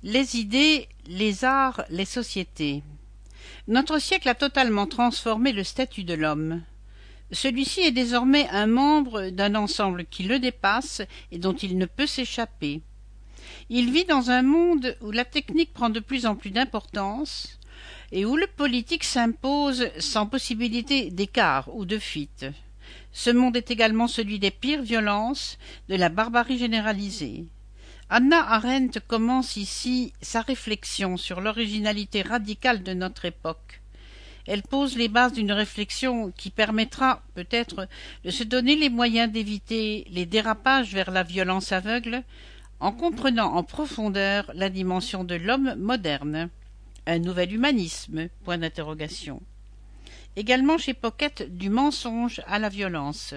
Les idées, les arts, les sociétés. Notre siècle a totalement transformé le statut de l'homme. Celui-ci est désormais un membre d'un ensemble qui le dépasse et dont il ne peut s'échapper. Il vit dans un monde où la technique prend de plus en plus d'importance et où le politique s'impose sans possibilité d'écart ou de fuite. Ce monde est également celui des pires violences, de la barbarie généralisée. Hannah Arendt commence ici sa réflexion sur l'originalité radicale de notre époque. Elle pose les bases d'une réflexion qui permettra, peut-être, de se donner les moyens d'éviter les dérapages vers la violence aveugle, en comprenant en profondeur la dimension de l'homme moderne. Un nouvel humanisme, point d'interrogation. Également chez Pocket, du mensonge à la violence.